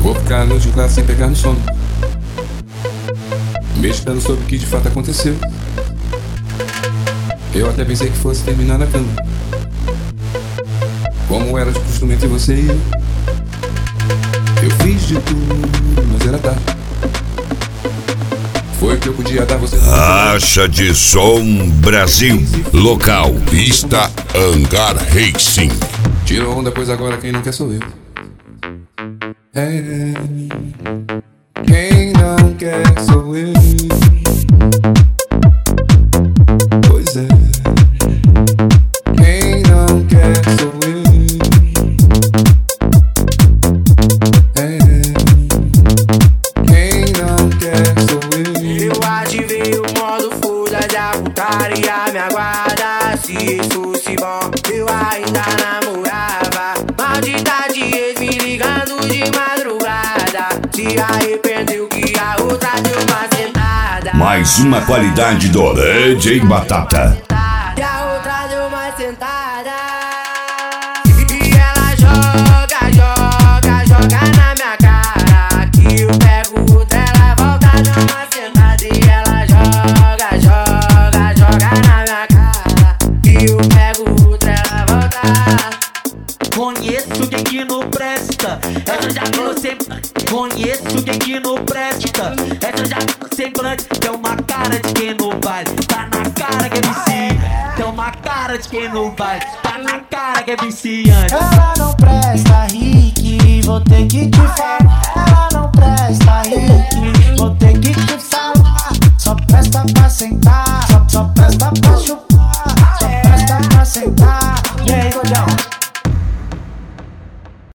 Vou ficar a noite em classe sem pegar no sono, meditando sobre o que de fato aconteceu. Eu até pensei que fosse terminar na cama, como era de costume entre você e eu. Eu fiz de tudo, mas era tarde. Foi o que eu podia dar você. Acha de Som Brasil. Local Pista Hangar Racing. Tirou onda, pois agora quem não quer sou eu. É, quem não quer sou eu. Pois é, quem não quer sou eu. É, quem não quer sou eu. Eu ativei o modo foda-se, a putaria me aguarda. Se isso fosse bom, eu ainda namorava. Maldita de ex me ligando de madrugada. Se arrependeu que a outra deu uma sentada. Mais uma qualidade do DJ Batata. E a outra deu uma sentada. E ela joga, joga, joga na minha cara. Que eu pego outra, ela volta, deu uma sentada. E ela joga, joga, joga na minha cara. Que eu pego outra, ela volta. Conheço quem que não presta, essa já não semblante. Conheço quem que não presta, essa já não semblante. Tem uma cara de quem não vai, tá na cara que é viciante. Tem uma cara de quem não vai, tá na cara que é viciante. Ela não presta, Rick, vou ter que te falar.